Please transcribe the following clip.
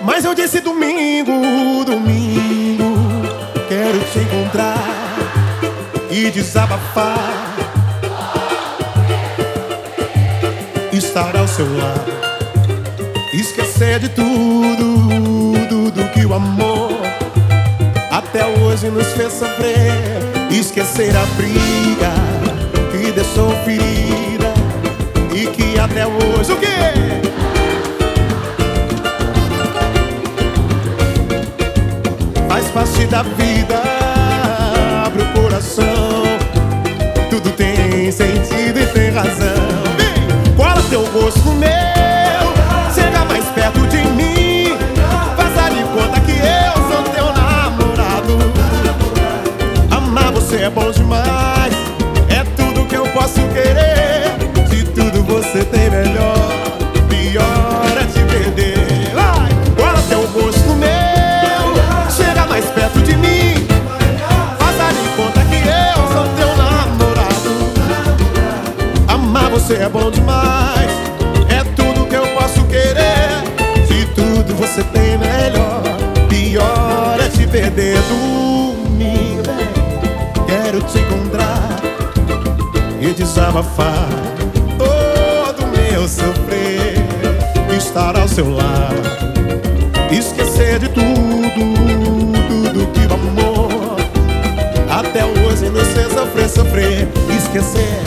Mas eu disse domingo, domingo, quero te encontrar e desabafar, estar ao seu lado, esquecer de tudo, tudo que o amor até hoje nos fez sofrer. Esquecer a briga que deixou ferida e que até hoje o quê? Faz parte da vida. Abre o coração, tudo tem sentido e tem razão. Vem, cola teu rosto meu, chega mais perto de mim, faça de conta que eu sou teu namorado. Amar você é bom demais, é tudo que eu posso querer. De tudo você tem melhor, pior é te perder. Vai, cola teu rosto meu, chega mais perto de mim, faça de conta que eu sou teu namorado. Amar você é bom demais, é tudo que eu posso querer. De tudo você tem melhor, pior é te perder. Domingo, quero te encontrar e desabafar todo meu sofrer, estar ao seu lado, esquecer de tudo, tudo que o amor até hoje nos fez sofrer, sofrer. Esquecer